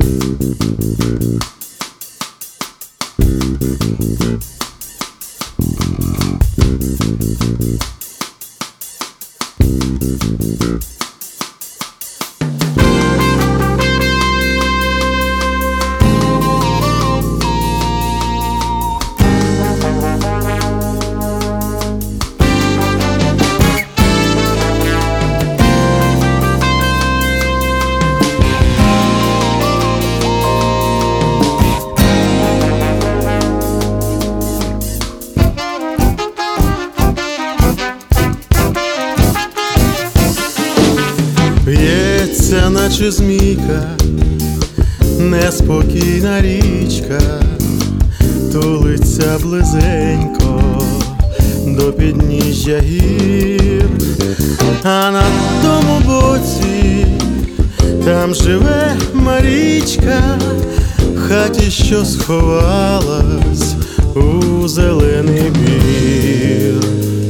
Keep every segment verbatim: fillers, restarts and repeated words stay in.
Б'ється, наче змійка, неспокійна річка, тулиться близенько до підніжжя гір, а на тому боці там живе Марічка, в хаті, що сховалась у зелений бір.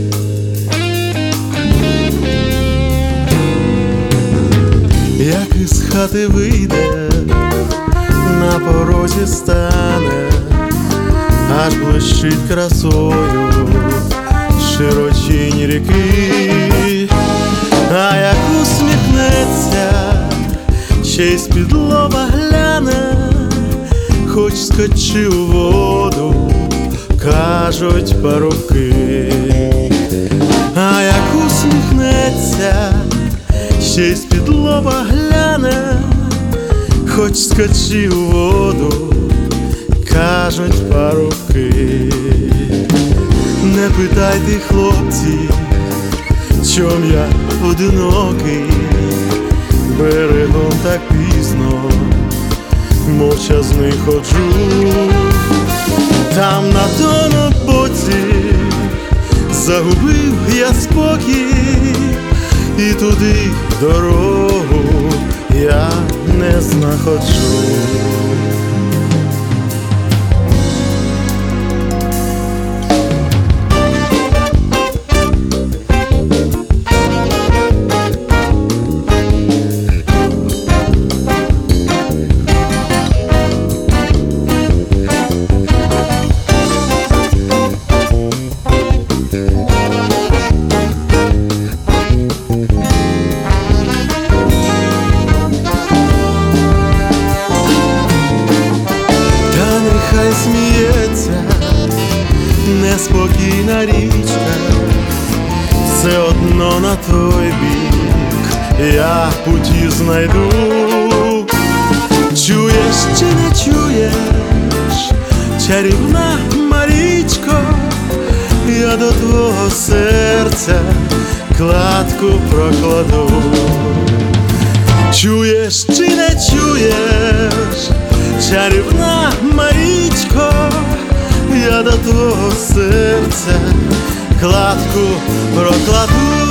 Як із хати вийде, на порозі стане, аж блищить красою широчінь ріки, а як усміхнеться, ще й з-під лоба гляне, хоч скочи у воду, кажуть парубки. А як усміхнеться, ще й з-під лоба гляне, хоч скочи у воду, кажуть парубки. Не питайте, хлопці, чом я одинокий, берегом так пізно мовчазний ходжу. Там на тому боці загубив я спокій, і туди дорогу я не знаходжу. Хай сміється неспокійна річка, все одно на той бік я путі знайду. Чуєш чи не чуєш, чарівна Марічко, я до твого серця кладку прокладу. Чуєш чи не чуєш, чарівна Марічко, я до твого серця кладку прокладу.